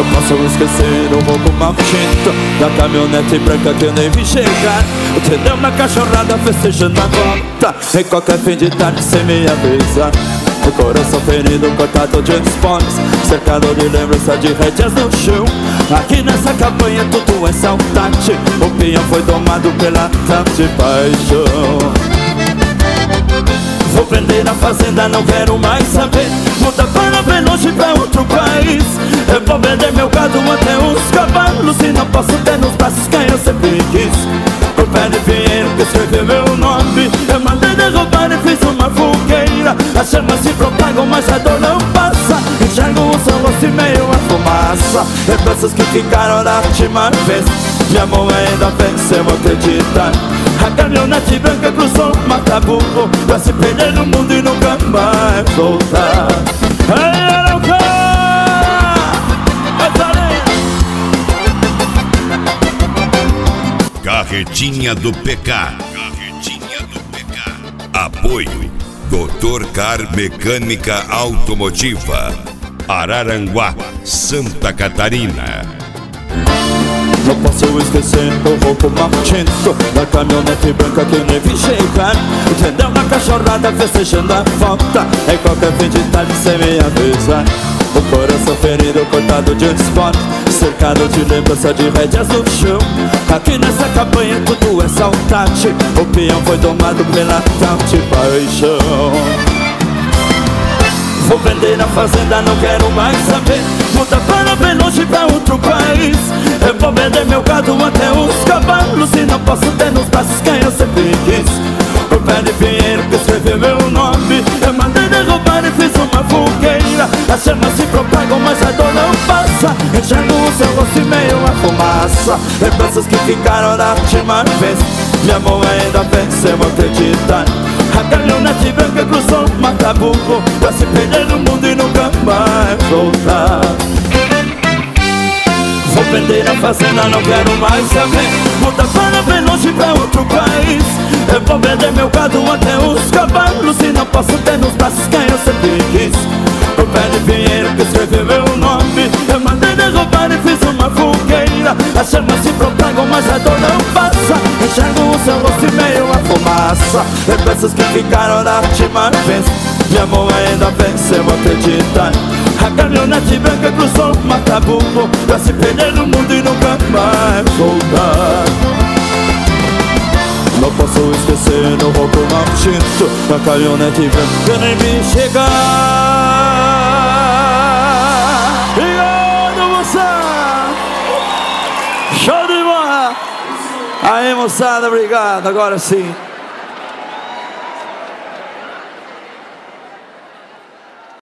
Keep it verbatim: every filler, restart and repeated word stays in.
posso esquecer o roubo maldito da caminhonete branca que eu nem vi chegar. Entendeu? Na cachorrada festejando a volta em qualquer fim de tarde sem me avisar. O coração ferido, cortado de esportes, cercado de lembrança de rédeas no chão. Aqui nessa campanha tudo é saudade. O peão foi domado pela tarde paixão. Vou vender a fazenda, não quero mais saber. Muda para bem longe, pra outro país. Eu vou vender meu gado até os cavalos e não posso ter nos braços quem eu sempre quis. O pé de pinheiro que escreveu meu nome, eu mandei derrubar e fiz uma fogueira. As chamas se propagam, mas a dor não passa. Enxergo o seu rosto e meio a fumaça. Lembranças que ficaram da última vez. Minha mão ainda venceu a acreditar. A caminhonete branca cruzou o Mataburro pra se perder no mundo e nunca mais voltar. Ei, Arauca! Carretinha do P K. Carretinha do P K. Apoio doutor Car Mecânica Automotiva, Araranguá, Santa Catarina. Não posso esquecer o roubo maldito da caminhonete branca que eu nem vi chegar. Entendeu? Na cachorrada festejando a volta em qualquer fim de tarde sem me avisar. O coração ferido, cortado de esporte, cercado de lembrança de rédeas no chão. Aqui nessa campanha tudo é saudade. O peão foi domado pela tal de paixão. Vou vender a fazenda, não quero mais saber. Muda para bem longe, pra outro país. Eu vou vender meu gado até os cavalos e não posso ter nos braços quem eu sempre quis. O pé de pinheiro que escreveu meu nome, eu mandei derrubar e fiz uma fogueira. As chamas se propagam, mas a dor não passa. Enxergo o seu rosto e meio a fumaça. Lembranças que ficaram da última vez. Minha mão ainda venceu a acreditar. A caminhonete branca cruzou o Mataburro pra se perder no mundo e nunca mais voltar. Vou vender a fazenda, não quero mais saber. Muda para bem longe, pra outro país. Eu vou vender meu gado até os cavalos e não posso ter nos braços quem eu sempre quis. O pé de pinheiro que escreveu meu nome, eu mandei derrubar e fiz uma fogueira. As chamas se propagam, mas a dor não passa. Enxergo o seu rosto e meio a fumaça. Lembranças que ficaram da última vez. Minha mão ainda venceu a acreditar. A caminhonete branca cruzou o Mataburro pra se perder no mundo e nunca mais voltar. Não posso esquecer o roubo maldito da caminhonete branca que eu nem vi chegar. Obrigado, moçada! Show de bola! Aí, moçada, obrigado, agora sim.